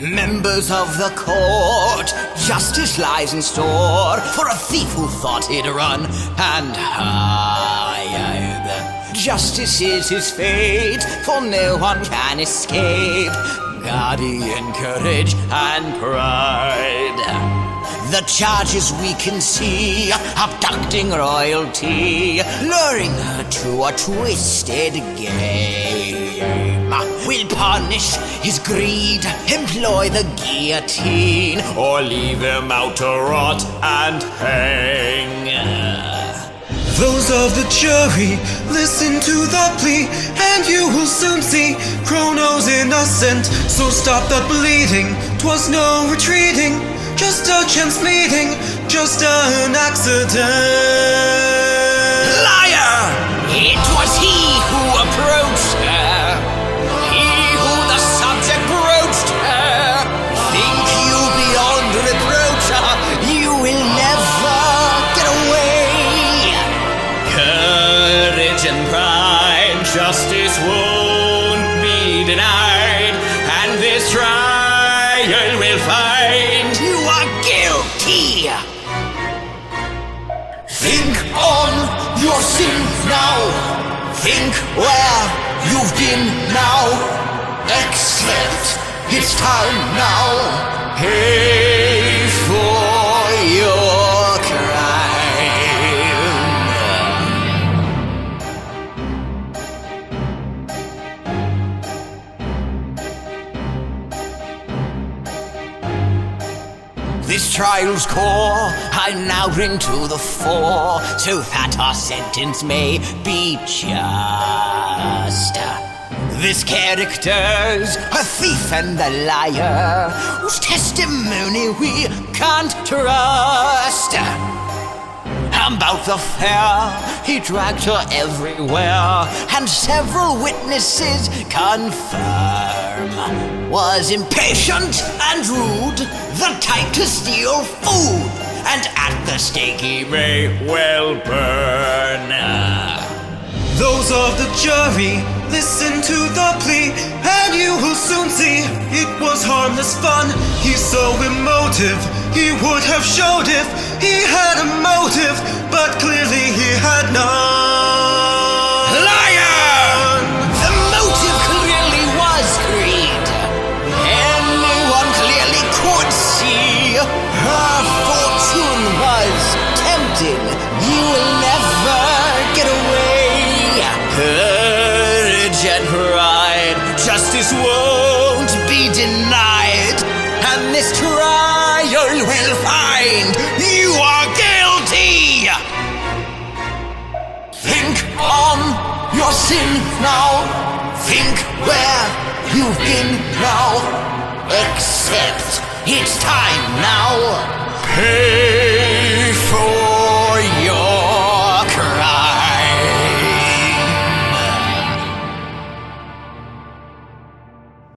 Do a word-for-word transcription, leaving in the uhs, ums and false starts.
Members of the court, justice lies in store for a thief who thought he'd run and hide. Justice is his fate, for no one can escape guardian courage and pride. The charges we can see, abducting royalty, luring her to a twisted game. We'll punish his greed, employ the guillotine, or leave him out to rot and hang. Those of the jury, listen to the plea, and you will soon see Chrono's innocent. So stop the bleeding, 'twas no retreating, just a chance meeting, just an accident. Liar! It was he who approached her, he who the subject broached her. Think you beyond reproach, you will never get away. Courage and pride, justice won't be denied, and this trial will find you are guilty. Think on your sin now, think where you've been now, accept it's time now, pay for your crime. This trial's core I now bring to the fore, so that our sentence may be just. This character's a thief and a liar, whose testimony we can't trust. About the fair, he dragged her everywhere, and several witnesses confirm was impatient and rude, the type to steal food, and at the stake he may well burn. Those of the jury, listen to the plea, and you will soon see it was harmless fun. He's so emotive, he would have showed if he had a motive, but clearly he had none. Liar! The motive clearly was greed. Anyone clearly could see her fortune was tempting. You will never get away. Courage and pride, justice won't be denied, and this trial will find you are guilty. Think on your sin now, think where you've been now, accept it's time now, pay